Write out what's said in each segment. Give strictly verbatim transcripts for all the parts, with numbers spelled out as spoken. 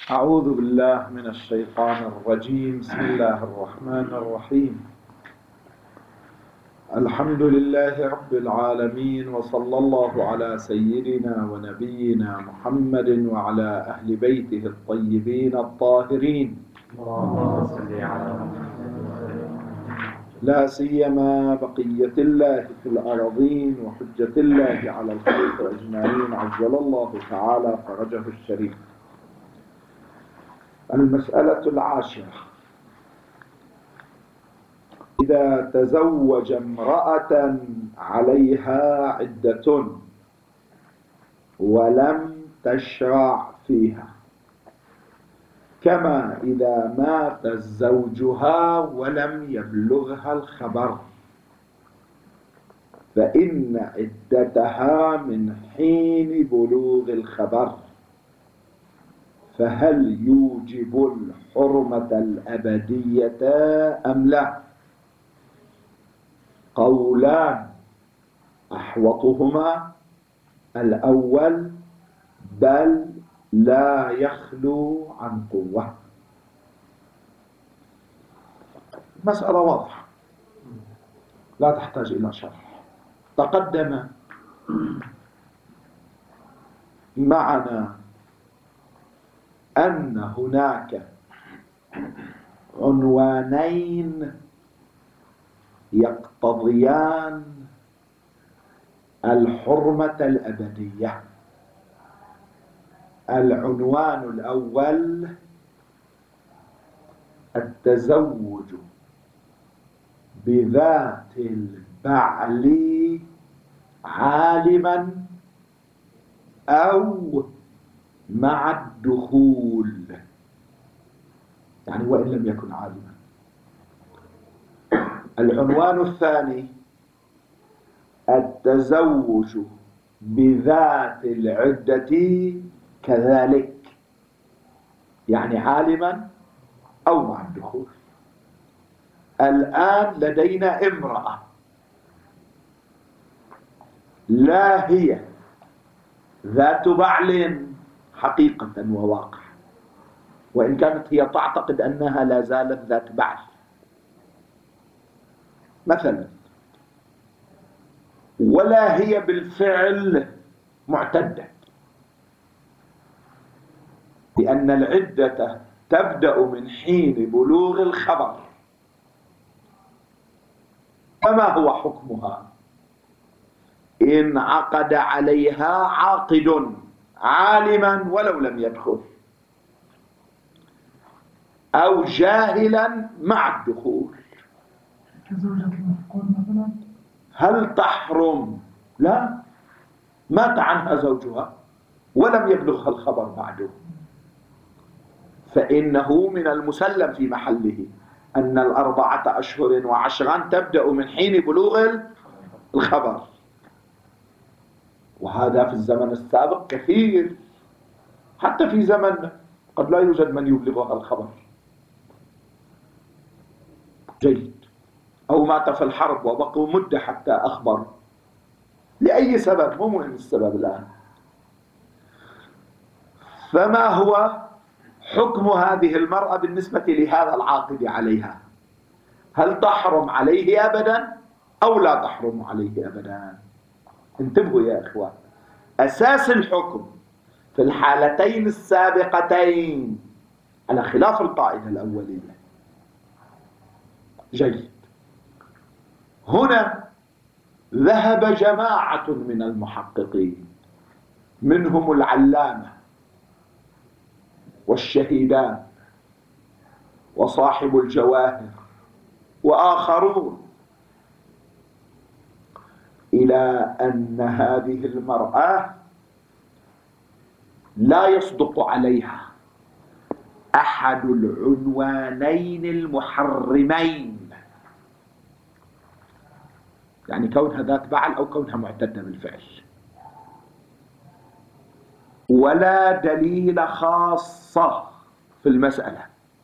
أعوذ بالله من الشيطان الرجيم. بسم الله الرحمن الرحيم. الحمد لله رب العالمين، وصلى الله على سيدنا ونبينا محمد وعلى أهل بيته الطيبين الطاهرين، اللهم صل على محمد. لا سيما بقية الله في الأرضين وحجة الله على الخلق أجمعين، عجل الله تعالى فرجه الشريف. المسألة العاشرة: إذا تزوج امرأة عليها عدة ولم تشرع فيها، كما إذا مات زوجها ولم يبلغها الخبر، فإن عدتها من حين بلوغ الخبر، فهل يوجب الحرمة الأبدية أم لا؟ قولان، أحوطهما الأول بل لا يخلو عن قوة. مسألة واضحة لا تحتاج إلى شرح. تقدم معنا أن هناك عنوانين يقتضيان الحرمة الأبدية. العنوان الأول التزوج بذات البعل عالما أو مع الدخول، يعني وإن لم يكن عالما. العنوان الثاني التزوج بذات العدة كذلك، يعني عالما أو مع الدخول. الآن لدينا امرأة لا هي ذات بعل حقيقة وواقع، وإن كانت هي تعتقد أنها لا زالت ذات بعل مثلا، ولا هي بالفعل معتدة، لأن العدة تبدأ من حين بلوغ الخبر. فما هو حكمها إن عقد عليها عاقد عالما ولو لم يدخل، أو جاهلا مع الدخول؟ هل تحرم؟ لا، مات عنها زوجها ولم يبلغها الخبر بعده، فإنه من المسلم في محله أن الأربعة أشهر وعشرا تبدأ من حين بلوغ الخبر، وهذا في الزمن السابق كثير. حتى في زمن قد لا يوجد من يبلغها الخبر. جيد. أو مات في الحرب وبقوا مدة حتى أخبر لأي سبب، مو مهم السبب الآن. فما هو حكم هذه المرأة بالنسبة لهذا العاقد عليها؟ هل تحرم عليه أبدا أو لا تحرم عليه أبدا؟ انتبهوا يا إخوان، أساس الحكم في الحالتين السابقتين على خلاف القاعدة الأولية. جيد. هنا ذهب جماعة من المحققين، منهم العلامة والشهيدان وصاحب الجواهر وآخرون، إلى أن هذه المرأة لا يصدق عليها أحد العنوانين المحرمين، يعني كونها ذات بعل أو كونها معتدة بالفعل، ولا دليل خاصة في المسألة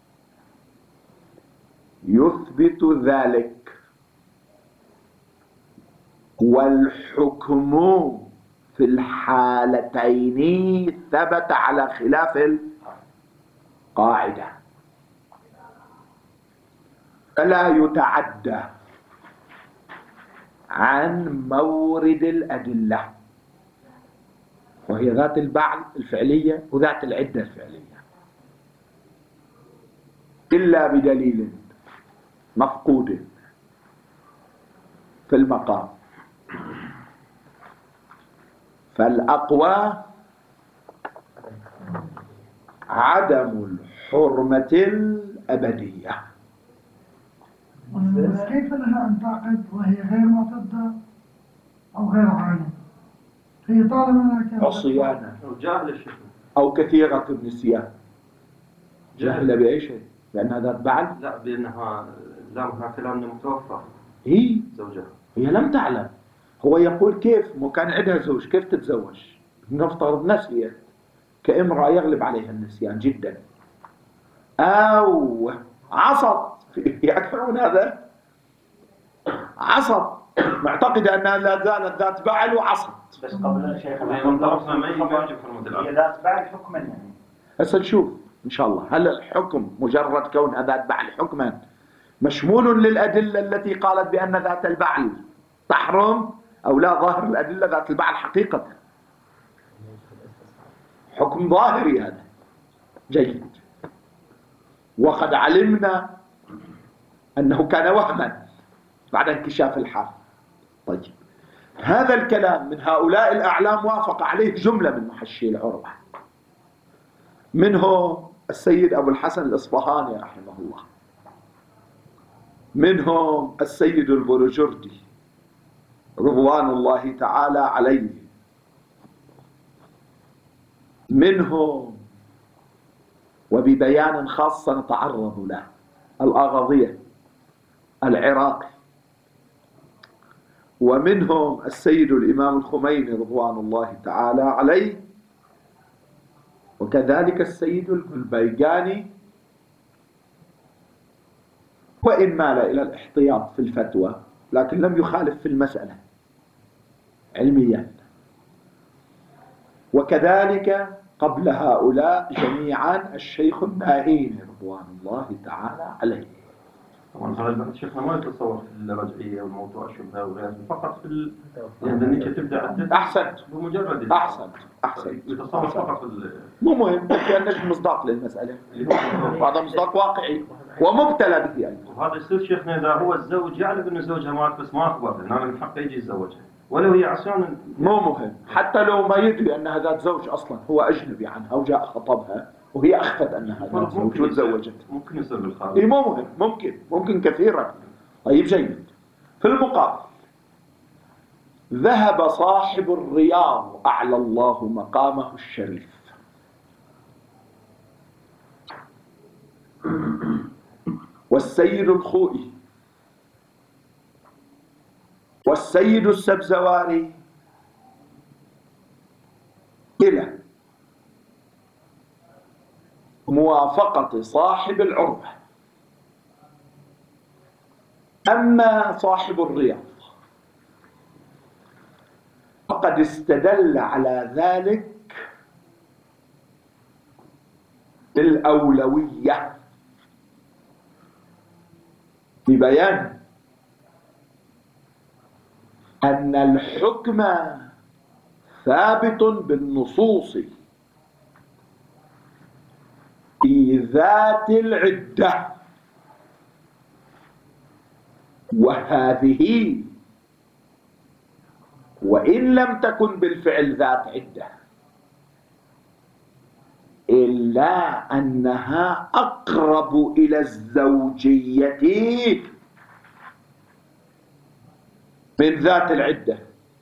يثبت ذلك. والحكم في الحالتين ثبت على خلاف قاعدة: فلا يتعدى عن مورد الأدلة، وهي ذات البعل الفعلية وذات العدة الفعلية، إلا بدليل مفقود في المقام. فالأقوى عدم الحرمة الأبدية. بس كيف لها أن تعقد وهي غير معتدة أو غير عالمة؟ هي طالما أنها كانت عصيانا أو جاهل الشيخ أو كثيرة النسيان. جاهل جهل بأي شيء؟ لأنها ذات بعل؟ لا، بأنها لامها كلام متوفى هي زوجها. هي لم تعلم. هو يقول كيف مو كان عندها زوج كيف تتزوج؟ نفترض نسيت كامرأة يغلب عليها النسيان جدا، أو عصت في أكثر من هذا، عصت معتقدة أنها لا زالت ذات بعل وعصت. بس قبل شيخ هي ذات بعد حكما يعني. هسه نشوف إن شاء الله هل الحكم مجرد كونها ذات بعل حكما مشمول للأدلة التي قالت بأن ذات البعل تحرم، أو لا ظاهر الأدلة ذات البعل حقيقة حكم ظاهري هذا. جيد. وقد علمنا أنه كان وهما بعد انكشاف الحال. طيب، هذا الكلام من هؤلاء الأعلام وافق عليه جملة من محشي العروة، منهم السيد أبو الحسن الإصفهاني رحمه الله، منهم السيد البروجردي رضوان الله تعالى عليه، منهم وببيان خاص نتعرض له الآغاضية العراقي، ومنهم السيد الإمام الخميني رضوان الله تعالى عليه، وكذلك السيد البيقاني، وإن مال إلى الاحتياط في الفتوى لكن لم يخالف في المسألة علميا. وكذلك قبل هؤلاء جميعا الشيخ الناهيني رضوان الله تعالى عليه. طبعا هذا شيخنا ما يتصور في الرجعية والموضوع الشبهة وغيره، فقط في ال... يعني انك تبدا عدة احسنت بمجرد احسنت احسنت يتصور فقط ال... مو مهم، لأن نجد مصداق للمسألة، وهذا مصداق واقعي ومبتلى به أيضا. وهذا يصير شيخنا اذا هو الزوج يعرف انه زوجها مات بس ما اخبر انه من حقه يجي يتزوجها، ولو هي عصيان. مو مهم، حتى لو ما يدري أنها ذات زوج أصلا، هو أجنبي عنها وجاء خطبها وهي أخفت أنها ذات زوج وتزوجت. ممكن يصير بالخارج. إيه مو مهم، ممكن ممكن كثيرا. طيب جيد. في المقابل ذهب صاحب الرياض أعلى الله مقامه الشريف والسيد الخوئي والسيد السبزواري إلى موافقة صاحب العروة. أما صاحب الرياض فقد استدل على ذلك بالأولوية ببيان أن الحكم ثابت بالنصوص في ذات العدة، وهذه وإن لم تكن بالفعل ذات عدة إلا أنها أقرب إلى الزوجية من ذات العدة.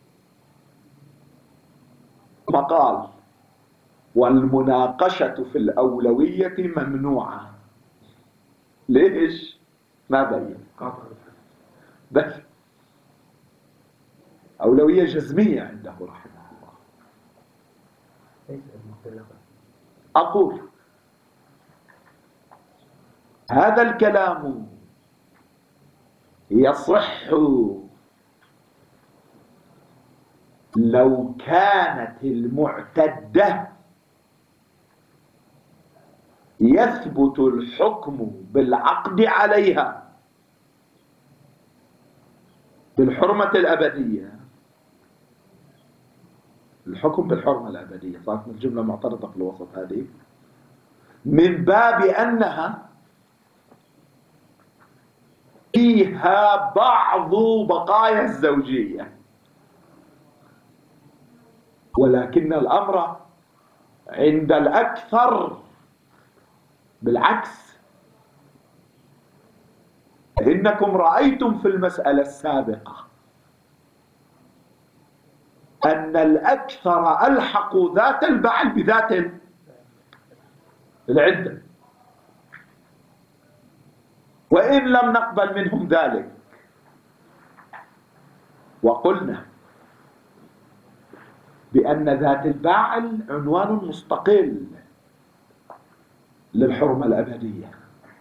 فقال: والمناقشة في الأولوية ممنوعة. ليش؟ ما بين بس أولوية جزمية عنده رحمه الله. أقول هذا الكلام يصح لو كانت المعتدة يثبت الحكم بالعقد عليها بالحرمة الأبدية. الحكم بالحرمة الأبدية صارت الجملة معترضة في الوسط هذه، من باب أنها فيها بعض بقايا الزوجية، ولكن الأمر عند الأكثر بالعكس. إنكم رأيتم في المسألة السابقة أن الأكثر ألحقوا ذات البعل بذات العدة، وإن لم نقبل منهم ذلك، وقلنا بأن ذات البعل عنوان مستقل للحرمة الأبدية،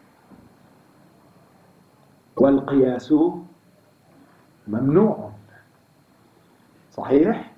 والقياس ممنوع. صحيح؟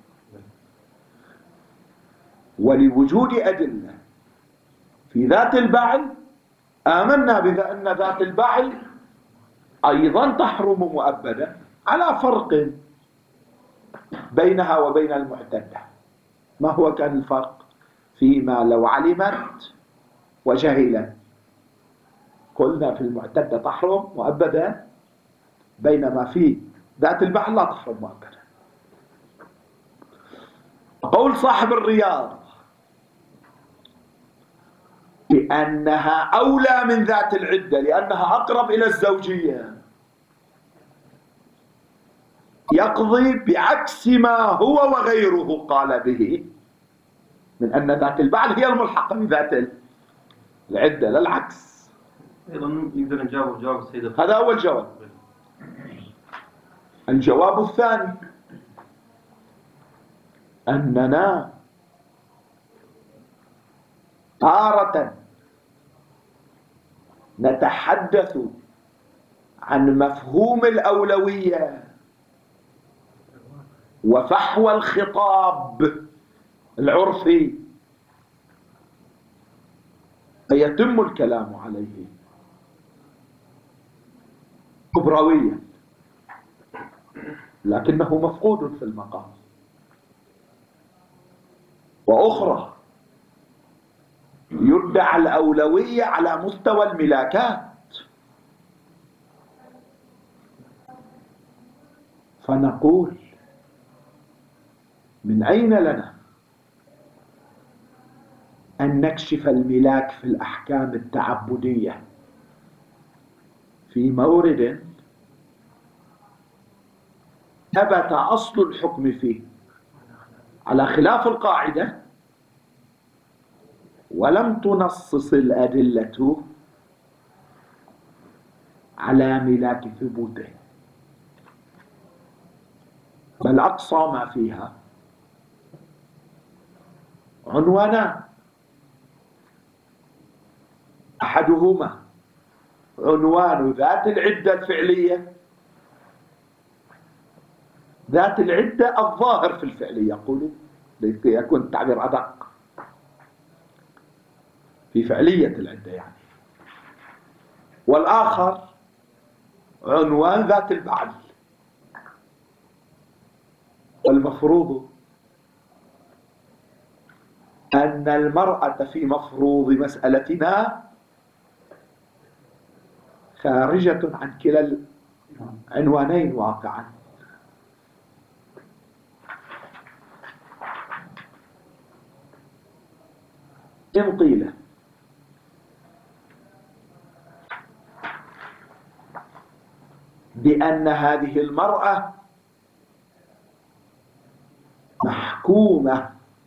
ولوجود أدلة في ذات البعل آمنا بأن ذات البعل أيضا تحرم مؤبدا، على فرق بينها وبين المعتدة. ما هو كان الفرق؟ فيما لو علمت وجهلت، قلنا في المعتدة تحرم مؤبدا، بينما في ذات البعل لا تحرم مؤبدا. قول صاحب الرياض بأنها أولى من ذات العدة لأنها أقرب إلى الزوجية، يقضي بعكس ما هو وغيره قال به، من أن ذات البعل هي الملحقة بذات العدة لا العكس. أيضا نقدر نجاوب جواب السيد. هذا أول جواب. الجواب الثاني أننا تارة نتحدث عن مفهوم الأولوية وفحوى الخطاب العرفي فيتم الكلام عليه كبرويا، لكنه مفقود في المقام. وأخرى يدعى الأولوية على مستوى الملاكات، فنقول من أين لنا أن نكشف الملاك في الأحكام التعبدية في مورد ثبت أصل الحكم فيه على خلاف القاعدة ولم تنصص الأدلة على ملاك ثبوته، بل أقصى ما فيها عنوانان: أحدهما عنوان ذات العدة الفعلية، ذات العدة الظاهر في الفعل يقولوا لكي يكون التعبير أدق في فعلية العدة يعني، والآخر عنوان ذات البعل. والمفروض أن المرأة في مفروض مسألتنا خارجة عن كلا العنوانين واقعا. إن قيل بأن هذه المرأة محكومة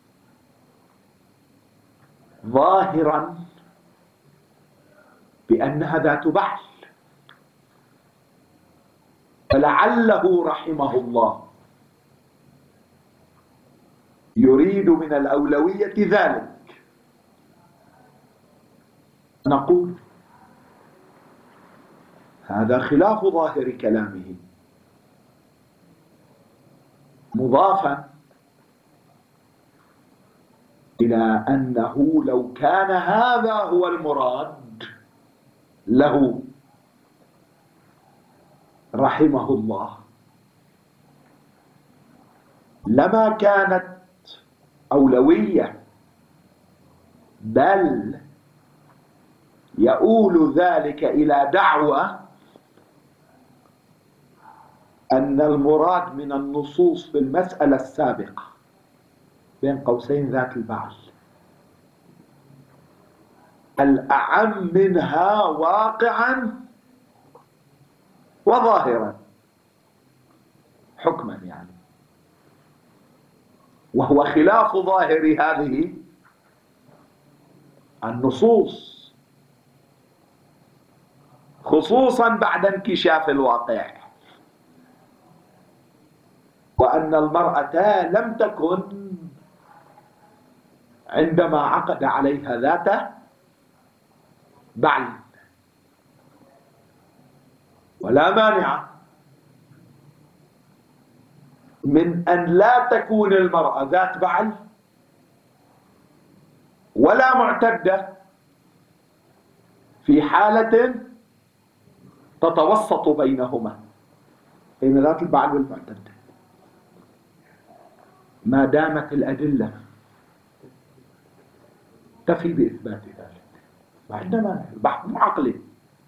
ظاهرا بأنها ذات بعل، فلعله رحمه الله يريد من الأولوية ذلك، نقول هذا خلاف ظاهر كلامه، مضافا إلى أنه لو كان هذا هو المراد له رحمه الله لما كانت أولوية، بل يؤول ذلك إلى دعوة أن المراد من النصوص في المسألة السابقة بين قوسين ذات البعل الأعم منها واقعا وظاهرا حكما، يعني وهو خلاف ظاهر هذه النصوص، خصوصا بعد انكشاف الواقع، وأن المرأة لم تكن عندما عقد عليها ذات بعل، ولا مانع من أن لا تكون المرأة ذات بعل ولا معتدة في حالة تتوسط بينهما بين ذات البعل والمعتدة، ما دامت الأدلة تفي بإثبات ذلك. ما عندنا البحث مو عقلي.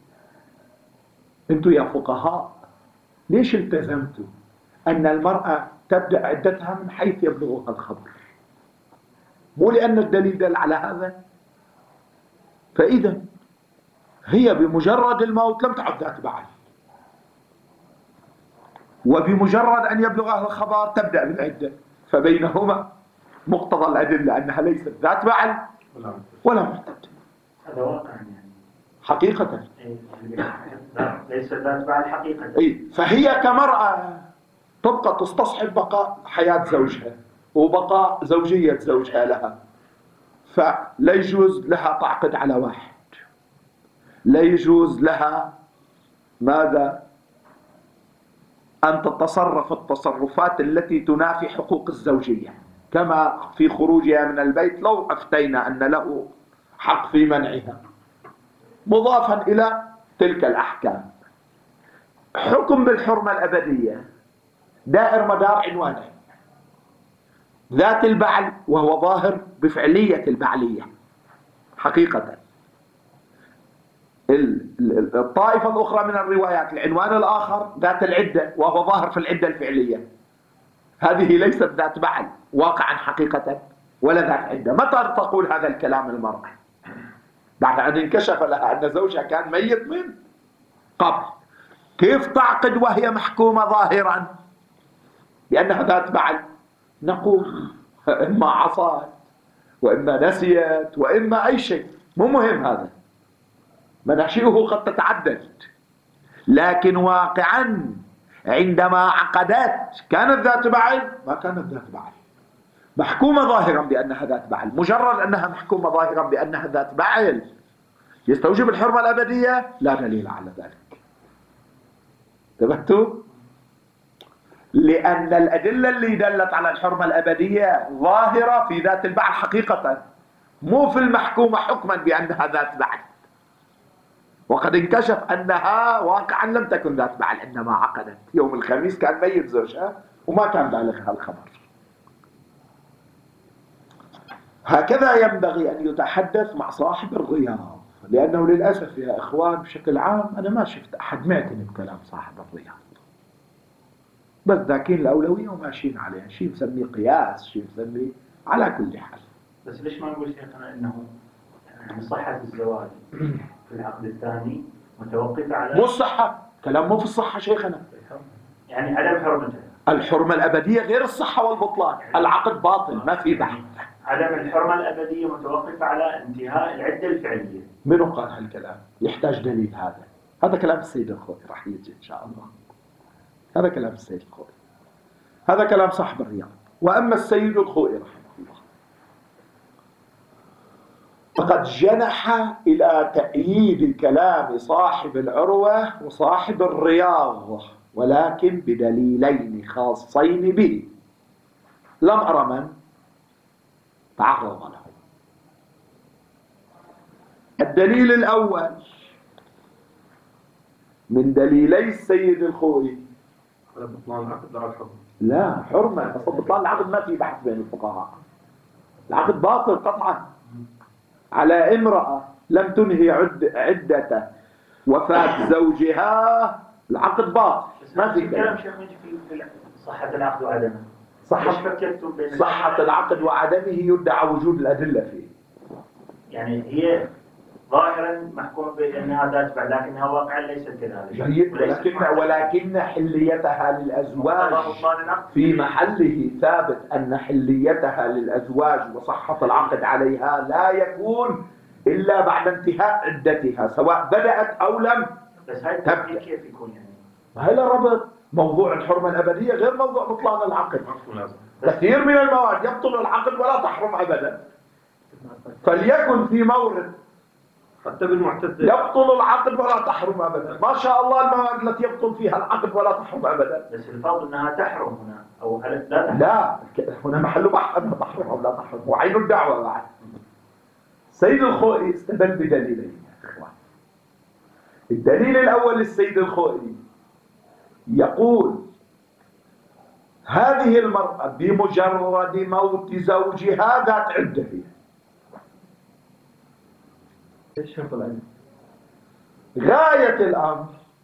انتم يا فقهاء ليش التزمتوا أن المرأة تبدأ عدتها من حيث يبلغها الخبر؟ مو لأن الدليل دل على هذا؟ فإذا هي بمجرد الموت لم تعد ذات بعل، وبمجرد أن يبلغها الخبر تبدأ بالعدة، فبينهما مقتضى الأدلة أنها ليست ذات بعل ولا معتدة. هذا واقع يعني حقيقة ليست ذات بعل حقيقة. أي، فهي كمرأة تبقى تستصحب بقاء حياة زوجها وبقاء زوجية زوجها لها، فلا يجوز لها تعقد على واحد، لا يجوز لها ماذا أن تتصرف التصرفات التي تنافي حقوق الزوجية، كما في خروجها من البيت لو أفتينا أن له حق في منعها، مضافا إلى تلك الأحكام. حكم بالحرمة الأبدية دائر مدار عنوانين: ذات البعل وهو ظاهر بفعلية البعلية حقيقة، الطائفة الأخرى من الروايات العنوان الآخر ذات العدة وهو ظاهر في العدة الفعلية، هذه ليست ذات بعل واقعا حقيقة ولا ذات عدة. متى تقول هذا الكلام المرأة؟ بعد أن انكشف لها أن زوجها كان ميت من قبل. كيف تعقد وهي محكومة ظاهرا بأنها ذات بعل؟ نقول إما عصت وإما نسيت وإما أي شيء، مو مهم هذا، مناشئه قد تتعدد، لكن واقعا عندما عقدت كانت ذات بعل؟ ما كانت ذات بعل، محكومة ظاهرا بأنها ذات بعل. مجرد أنها محكومة ظاهرا بأنها ذات بعل يستوجب الحرمة الأبدية؟ لا دليل على ذلك. انتبهتوا؟ لأن الأدلة اللي دلت على الحرمة الأبدية ظاهرة في ذات البعل حقيقة، مو في المحكومة حكما بأنها ذات بعل، وقد انكشف أنها واقعا لم تكن ذات بعل عندما عقدت. يوم الخميس كان ميت زوجها وما كان بالغها الخبر. هكذا ينبغي أن يتحدث مع صاحب الرياض، لأنه للأسف يا إخوان بشكل عام أنا ما شفت أحد معتني بكلام صاحب الرياض، بس ذاكين الأولوية وماشيين عليها، شيء مسميه قياس، شيء مسميه على كل حال. بس ليش ما نقول شيخنا إنه يعني صحة الزواج في العقد الثاني متوقفة على مو الصحة، كلام مو في الصحة شيخنا، يعني عدم حرمتها. الحرمة الأبدية غير الصحة والبطلان، العقد باطل ما في بحث. عدم الحرمة الأبدية متوقفة على انتهاء العدة الفعلية. منو قال هالكلام؟ يحتاج دليل. هذا هذا كلام السيد الخوئي راح يجي إن شاء الله، هذا كلام السيد الخوئي، هذا كلام صاحب الرياض. وأما السيد الخوئي رحمه الله فقد جنح إلى تأييد كلام صاحب العروة وصاحب الرياض، ولكن بدليلين خاصين به. لم أرى من تعرض له. الدليل الأول من دليلي السيد الخوئي على بطلان العقد لا الحكم. لا حرمة، أصل بطلان العقد ما في بحث بين الفقهاء، العقد باطل قطعا على امرأة لم تنهي عد عدة وفاة زوجها، العقد باطل ما في كلام. كلام شيخ نجي في صحة العقد وعدمه. صحة صحة العقد وعدمه يدعى وجود الأدلة فيه. يعني هي ظاهرا محكوم بأنها تتبع لكنها واقعا ليست كذلك. جيد، ولكن ولكن حليتها للأزواج في محله ثابت، أن حليتها للأزواج وصحة العقد عليها لا يكون إلا بعد انتهاء عدتها سواء بدأت أو لم. بس هاي التفكير كيف يكون يعني؟ هذا ربط موضوع الحرمة الأبدية غير موضوع بطلان العقد. كثير من المواد يبطل العقد ولا تحرم أبدا، فليكن في مورد حتى بالمعتدة يبطل العقد ولا تحرم أبدا. ما شاء الله المواد التي يبطل فيها العقد ولا تحرم أبدا. بس الفرض أنها تحرم هنا أو لا تحرم. لا، هنا محل بحث أنها تحرم أو لا تحرم، وعين الدعوة بعد. سيد الخوئي استدل بدليلين يا إخوان. الدليل الأول للسيد الخوئي يقول هذه المرأة بمجرد موت زوجها ذات عدة هي. غاية الأمر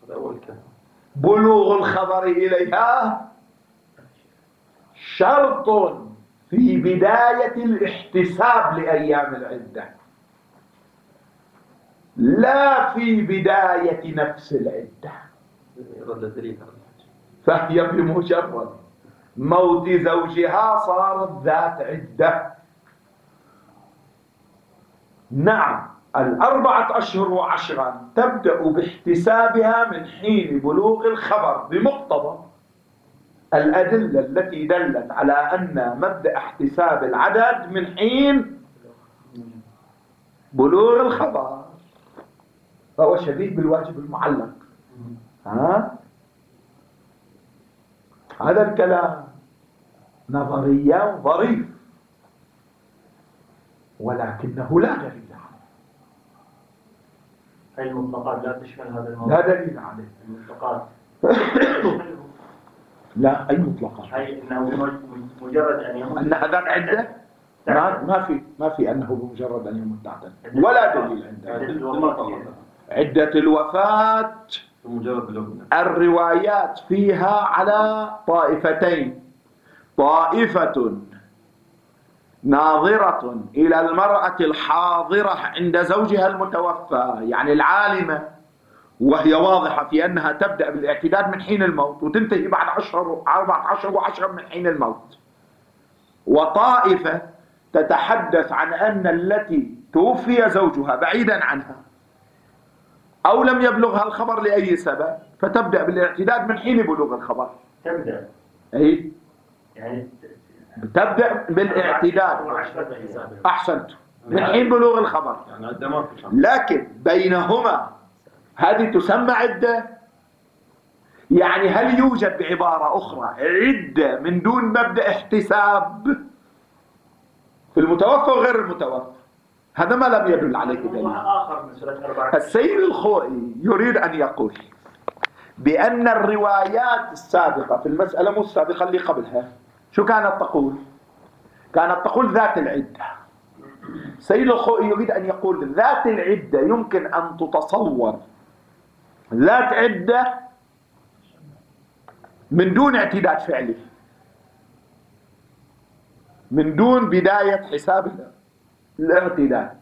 بلوغ الخبر إليها شرط في بداية الاحتساب لأيام العدة، لا في بداية نفس العدة. فهي بمجرد موت زوجها صارت ذات عدة. نعم، الأربعة أشهر وعشرا تبدأ باحتسابها من حين بلوغ الخبر بمقتضى الأدلة التي دلت على أن مبدأ احتساب العدد من حين بلوغ الخبر، فهو شبيه بالواجب المعلق. ها؟ هذا الكلام نظريا ظريف ولكنه لا دليل عليه. هاي المطلقات لا تشمل هذا الموضوع. لا دليل عليه. المطلقات لا، أي مطلقات؟ هاي إنه مجرد أن يموت أنها ذات عدة ما ما في ما في أنه بمجرد أن يموت تعتد، ولا دليل عنده. عدة الوفاة الروايات فيها على طائفتين: طائفة ناظرة إلى المرأة الحاضرة عند زوجها المتوفى، يعني العالمة، وهي واضحة في أنها تبدأ بالاعتداد من حين الموت وتنتهي بعد عشر أربعة عشر وعشرة من حين الموت. وطائفة تتحدث عن أن التي توفي زوجها بعيدا عنها أو لم يبلغها الخبر لأي سبب فتبدأ بالاعتداد من حين بلوغ الخبر. تبدأ أي يعني تبدأ بالاعتداد. أحسنت، من حين بلوغ الخبر. لكن بينهما هذه تسمى عدة. يعني هل يوجد بعبارة أخرى عدة من دون مبدأ احتساب في المتوفى وغير المتوفى؟ هذا ما لم يدل عليه دليل. السيد الخوئي يريد أن يقول بأن الروايات السابقة في المسألة مو السابقة اللي قبلها شو كانت تقول؟ كانت تقول ذات العدة. السيد الخوئي يريد أن يقول ذات العدة يمكن أن تتصور ذات عدة من دون اعتداد فعلي، من دون بداية حساب الاعتداد،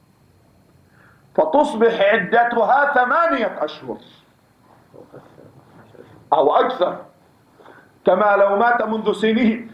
فتصبح عدتها ثمانية أشهر أو أكثر، كما لو مات منذ سنين.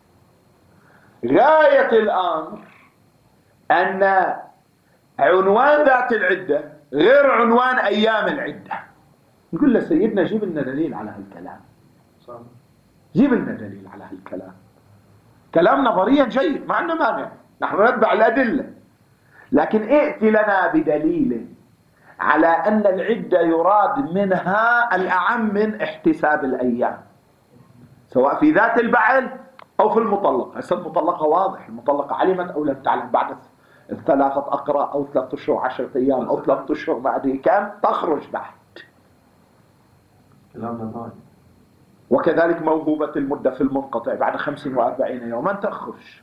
غاية الأمر أن عنوان ذات العدة غير عنوان أيام العدة. نقول له سيدنا جيب لنا دليل على هالكلام، جيب لنا دليل على هالكلام. كلام نظريا جيد ما عندنا مانع، نحن نتبع الأدلة، لكن ائت لنا بدليل على أن العدة يراد منها الأعم من احتساب الأيام، سواء في ذات البعل أو في المطلقة. هسه المطلقة واضح، المطلقة علمت أو لم تعلم بعد الثلاثة أقراء أو ثلاثة أشهر عشرة أيام أو ثلاثة أشهر ما أدري كم تخرج بعد. وكذلك موهوبة المدة في المنقطع بعد خمسين وأربعين يوما تخرج.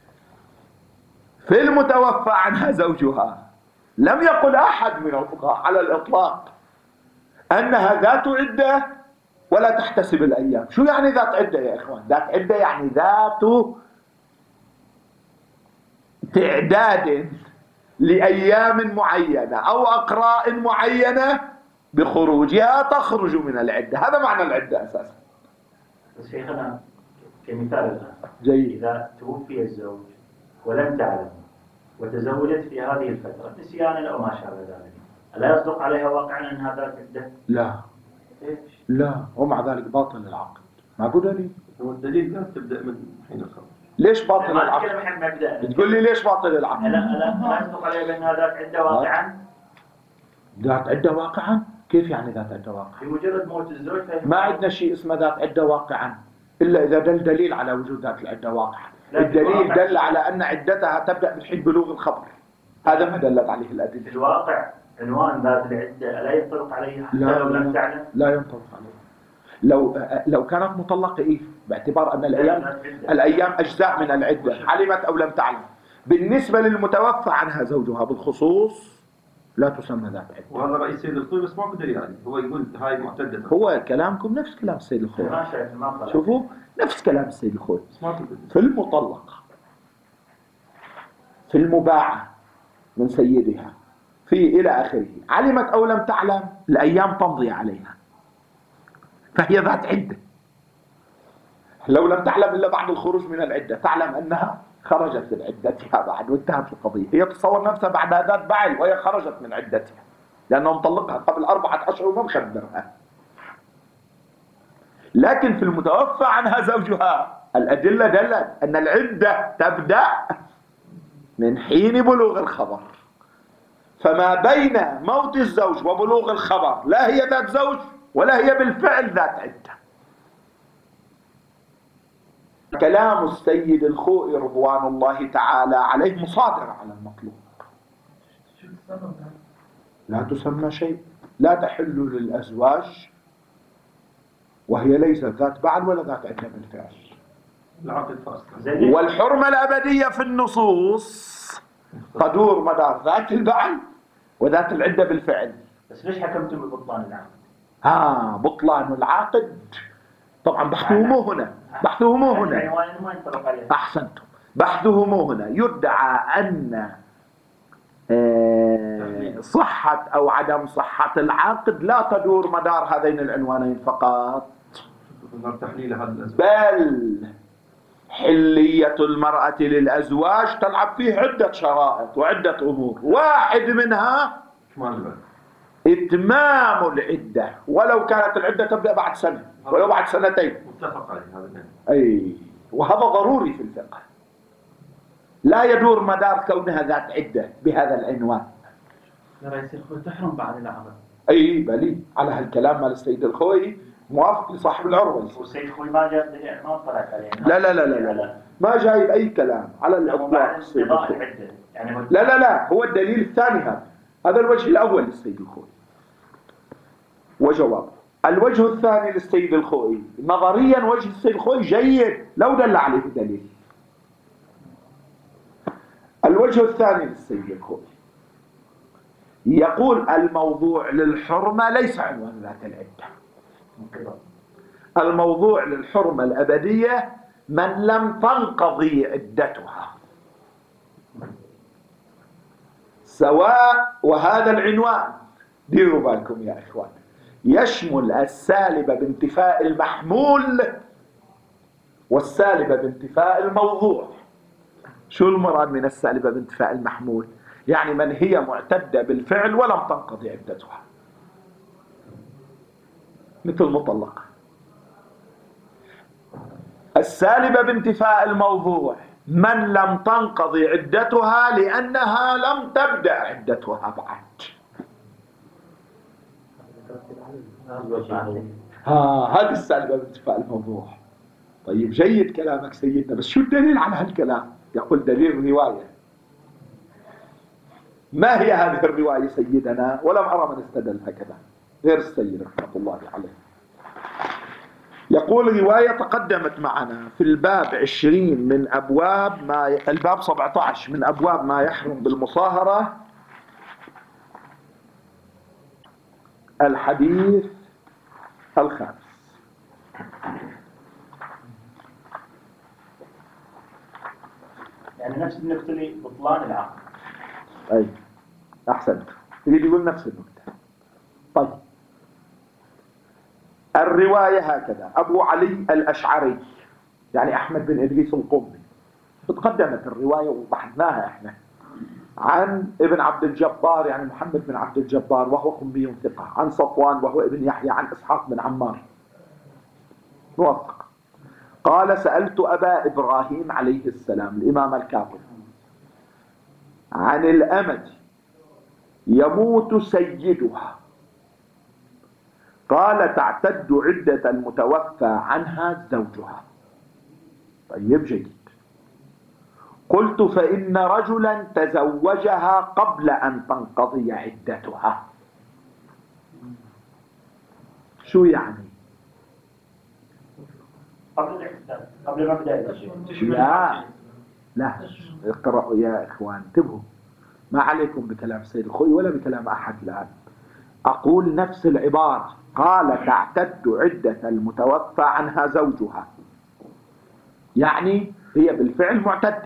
في المتوفى عنها زوجها لم يقل أحد من الفقهاء على الإطلاق أنها ذات عدة ولا تحتسب الأيام. شو يعني ذات عدة يا إخوان؟ ذات عدة يعني ذات تعداد لأيام معينة أو أقراء معينة بخروجها تخرج من العدة. هذا معنى العدة أساسا. بس شيخنا كمثال الآن، جيد. إذا توفي الزوج ولم تعلم وتزوجت في هذه الفترة نسيانا أو ما شابه ذلك، ألا يصدق عليها واقعا أنها ذات عدة؟ لا إيش؟ لا، ومع ذلك باطل العقد. ماكو دليل. هو الدليل لا تبدأ من حين الخبر. ليش باطل ما العقد؟ نتكلم عن مبدأ. تقول لي ليش باطل العقد؟ ألا ألا ألا يصدق عليها بأنها ذات عدة واقعا؟ ذات عدة واقعا؟ كيف يعني ذات عدة واقعا؟ بمجرد موت الزوج ما عندنا شيء اسمه ذات عدة واقعا إلا إذا دل دليل على وجود ذات العدة واقعا. الدليل دل على أن عدتها تبدأ من حين بلوغ الخبر. هذا ما دلت عليه الأدلة. في الواقع عنوان ذات العدة ألا ينطبق عليها حتى لا لو لم تعلم؟ لا ينطبق عليه. لو لو كانت مطلقة إيه؟ باعتبار أن الأيام الأيام أجزاء من العدة، علمت أو لم تعلم. بالنسبة للمتوفى عنها زوجها بالخصوص لا تسمى ذات عدة. وهذا رأي السيد الخوي بس ما دليل عليه، هو يقول هاي معتدة. هو كلامكم نفس كلام السيد الخوي. ما شايف ما قرأ. شوفوا نفس كلام السيد الخوي. بس ما تدليل. في المطلقة، في المباعة من سيدها، في إلى آخره، علمت أو لم تعلم الأيام تمضي عليها فهي ذات عدة. لو لم تعلم إلا بعد الخروج من العدة تعلم أنها خرجت من عدتها بعد وانتهت القضية. هي تصور نفسها بعد ذات بعل وهي خرجت من عدتها لأنه مطلقها قبل أربعة أشهر وما مخبرها. لكن في المتوفى عنها زوجها الأدلة دلت أن العدة تبدأ من حين بلوغ الخبر، فما بين موت الزوج وبلوغ الخبر لا هي ذات زوج ولا هي بالفعل ذات عدة. كلام السيد الخوئي رضوان الله تعالى عليه مصادر على المطلوب. لا تسمى شيء، لا تحل للأزواج وهي ليست ذات بعل ولا ذات عدة بالفعل. العقد فاسد. والحرمة الأبدية في النصوص تدور مدار ذات البعل وذات العدة بالفعل. بس ليش حكمتم ببطلان العقد؟ ها بطلان العقد طبعا بحثه مو هنا، بحثه مو هنا. أحسنتم، بحثه مو هنا. يدعى أن صحة أو عدم صحة العقد لا تدور مدار هذين العنوانين فقط، بل حلية المرأة للأزواج تلعب فيه عدة شرائط وعدة أمور، واحد منها إتمام العدة ولو كانت العدة تبدأ بعد سنة ولو بعد سنتين. متفق عليه هذا. أي وهذا ضروري في الفقه. لا يدور مدار كونها ذات عدة بهذا العنوان. لا رئيس الخوي تحرم بعد العقد. أي بلي على هالكلام مال السيد الخوي موافق لصاحب العروة. والسيد الخوي ما جاب دليل ما طلعت عليه. لا لا لا لا لا ما جايب أي كلام على الإطلاق السيد الخوي. يعني لا لا لا هو الدليل الثاني هذا. هذا الوجه الأول للسيد الخوي وجواب. الوجه الثاني للسيد الخوي نظريا وجه السيد الخوي جيد لو دل عليه دليل. الوجه الثاني للسيد الخوي يقول الموضوع للحرمة ليس عنوان ذات العدة. الموضوع للحرمة الأبدية من لم تنقضي عدتها، سواء وهذا العنوان ديروا بالكم يا إخوان يشمل السالبة بانتفاء المحمول والسالبة بانتفاء الموضوع. شو المراد من السالبة بانتفاء المحمول؟ يعني من هي معتدة بالفعل ولم تنقضي عدتها مثل مطلقة. السالبة بانتفاء الموضوع من لم تنقضي عدتها لأنها لم تبدأ عدتها بعد. ها هذه السالبة بانتفاء الموضوع. طيب جيد كلامك سيدنا، بس شو الدليل على هالكلام؟ يقول دليل رواية. ما هي هذه الرواية سيدنا؟ ولم أرى من استدل هكذا غير السيد رحمة الله عليه. يقول رواية تقدمت معنا في الباب عشرين من أبواب ما ي... الباب سبعة عشر من أبواب ما يحرم بالمصاهرة، الحديث الخامس. يعني نفس النكتة اللي بطلان العقد. أي أحسنت، اللي يقول نفس النكتة. طيب الرواية هكذا: أبو علي الأشعري يعني أحمد بن إدريس القمي، تقدمت الرواية وبحثناها إحنا، عن ابن عبد الجبار يعني محمد بن عبد الجبار وهو قمي ثقة، عن صفوان وهو ابن يحيى، عن إسحاق بن عمار موثق. قال: سألت أبا إبراهيم عليه السلام الإمام الكاظم عن الأمة يموت سيدها، قال: تعتد عدة المتوفى عنها زوجها. طيب جيد. قلت: فإن رجلا تزوجها قبل أن تنقضي عدتها. شو يعني؟ قبل الاحداث، قبل مبدأ الشيء. لا لا، اقرأوا يا إخوان، انتبهوا، ما عليكم بكلام سيد الخوي ولا بكلام أحد الآن. أقول نفس العبارة، قال: تعتد عدة المتوفى عنها زوجها، يعني هي بالفعل معتدة.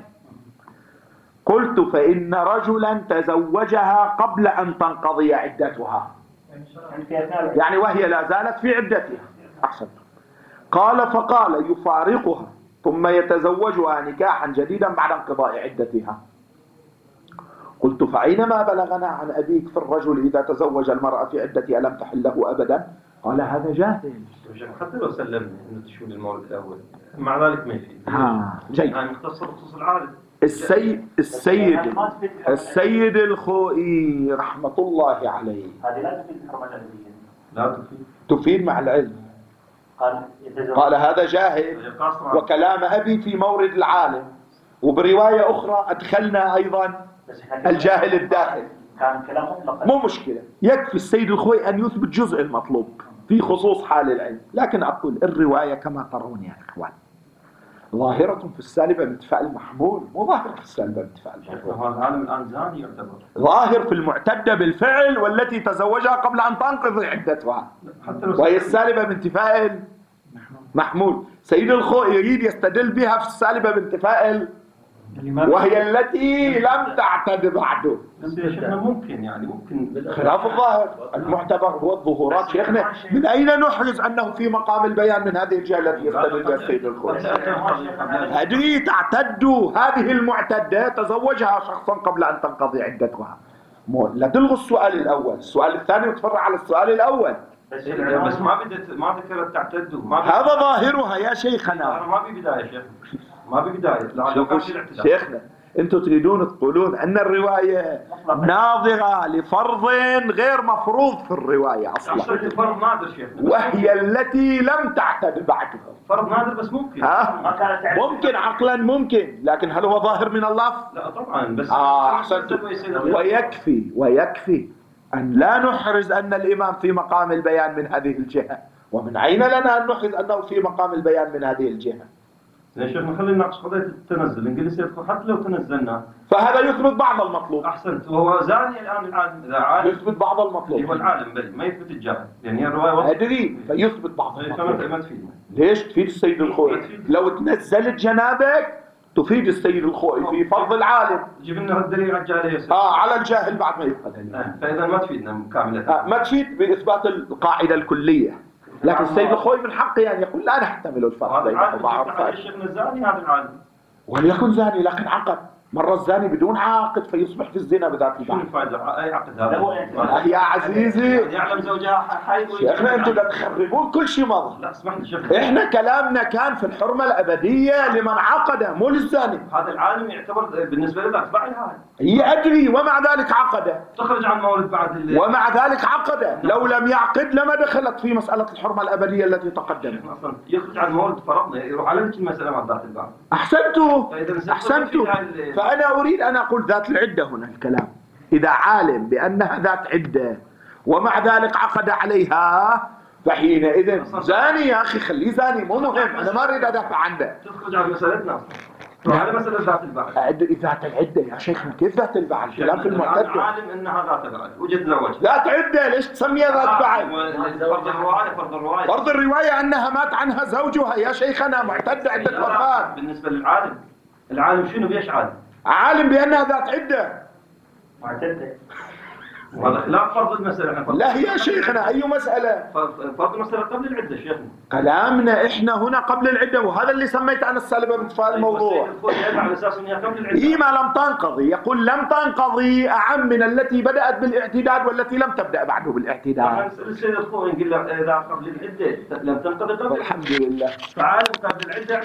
قلت: فإن رجلا تزوجها قبل أن تنقضي عدتها، يعني وهي لا زالت في عدتها. أحسنت. قال: فقال: يفارقها ثم يتزوجها نكاحا جديدا بعد انقضاء عدتها. قلت: فأينما بلغنا عن أبيك في الرجل إذا تزوج المرأة في عدتها لم تحل له أبدا؟ قال: هذا جاهل. حتى لو سلمنا انه تشمل المورد الاول مع ذلك ما يفيد. ها جيد. يعني مختصر خصوص العالم. السيد السيد السيد الخوئي رحمة الله عليه، هذه لا تفيد الحرمة الأبدية. لا تفيد. تفيد مع العلم. قال يتزوج. قال: هذا جاهل، وكلام أبي في مورد العالم. وبرواية أخرى أدخلنا أيضا الجاهل الداخل. كان كلام مطلق. مو مشكلة، يكفي السيد الخوئي أن يثبت جزء المطلوب في خصوص حال العلم. لكن أقول الرواية كما ترون يا إخوان ظاهرة في السالبة بانتفاء المحمول، مو ظاهرة في السالبة بانتفاء المحمول. هذا العالم الآن زاني يعتبر. ظاهر في المعتدة بالفعل والتي تزوجها قبل أن تنقضي عدتها، وهي السالبة بانتفاء المحمول. سيد الخوئي يريد يستدل بها في السالبة بانتفاء، وهي التي لم تعتد بعده. بس يا شيخنا ممكن يعني ممكن خلاف الظاهر. المعتبر هو الظهورات. شيخنا من أين نحرز أنه في مقام البيان من هذه الجهة التي يستدل بها السيد الخوئي؟ هذه تعتد، هذه المعتدة تزوجها شخصا قبل أن تنقضي عدتها. لا تلغوا السؤال الأول، السؤال الثاني يتفرع على السؤال الأول. بس بس ما بدت ما ذكرت تعتد. هذا ظاهرها يا شيخنا. ما في بداية شيخ، ما في بداية. لو كان في الاعتداء. شيخنا انتم تريدون تقولون ان الرواية ناظرة لفرض غير مفروض في الرواية اصلا، فرض نادر شيخنا، وهي التي لم تعتد بعده. فرض نادر بس ممكن. آه. ممكن عقلا ممكن، لكن هل هو ظاهر من اللفظ؟ لا طبعا. بس آه أحسنت. ويكفي ويكفي أن لا نحرز أن الإمام في مقام البيان من هذه الجهة. ومن أين لنا أن نحرز أنه في مقام البيان من هذه الجهة؟ يا شيخنا خلينا نناقش قضية التنزل. انجلس حتى لو تنزلنا فهذا يثبت بعض المطلوب. احسنت. وهو زاني الان العالم اذا عالم يثبت بعض المطلوب. هو العالم بل ما يثبت الجاهل، لان هي الروايه ادري فيثبت بعض المطلوب. ما تفيدنا. ليش تفيد السيد الخوئي؟ لو تنزلت جنابك تفيد السيد الخوئي في فرض العالم. جيب لنا الدليل على الجاهل يا اه على الجاهل بعد ما يفقد. آه. فاذا ما تفيدنا كامله. آه ما تفيد باثبات القاعده الكليه. لكن السيد الخوئي من حقه ان يقول لا نحتمل الفرق بين بعض. الشيخ الزاني هذا العالم وليكن زاني لكن عقد. مرة الزاني بدون عقد فيصبح في الزنا بذات البعض. شنو الفائدة؟ أي عقد هذا؟ يا عزيزي يعلم زوجها حي. شيخنا أنتم لا تخربون كل شيء مضى. لا اسمح لي شيخ. إحنا كلامنا كان في الحرمة الأبدية لمن عقد مو للزاني. هذا العالم يعتبر بالنسبة له أتباع العالم. هي أدري ومع ذلك عقد. تخرج عن مولد بعد ال... ومع ذلك عقد. لو لم يعقد لما دخلت في مسألة الحرمة الأبدية التي تقدمت. أصلا يخرج عن مولد فرضنا يروح على المسألة مع ذات البعض. أحسنت أحسنت. فأنا أريد أن أقول ذات العدة هنا الكلام. إذا عالم بأنها ذات عدة ومع ذلك عقد عليها فحينئذ زاني يا أخي، خليه زاني مو مهم، أنا ما أريد أدافع عنه. تخرج عن مسألتنا أصلا على مسألة ذات البعض. ذات العدة يا شيخنا، كيف ذات البعض؟ الكلام في المعتدة. عالم أنها ذات بعض وجد زواج. ذات عدة ليش تسميها ذات بعض؟ فرض الرواية فرض الرواية فرض الرواية أنها مات عنها زوجها يا شيخنا، معتدة عدة وفاة. بالنسبة للعالم، العالم شنو بيش عالم؟ عالم بأنها ذات عدة معتدة. وهذا خلاف فرض المسألة. لا يا شيخنا، أي مسألة؟ فرض المسألة قبل العدة شيخنا. كلامنا إحنا هنا قبل العدة، وهذا اللي سميت أنا السالبة بانتفاء الموضوع. على أساس أنها قبل العدة. هي ما لم تنقضي، يقول لم تنقضي أعم من التي بدأت بالاعتداد والتي لم تبدأ بعده بالاعتداد. السيد الخوي نقول له إذا قبل العدة لم تنقضي قبل. والحمد لله. فعالم قبل العدة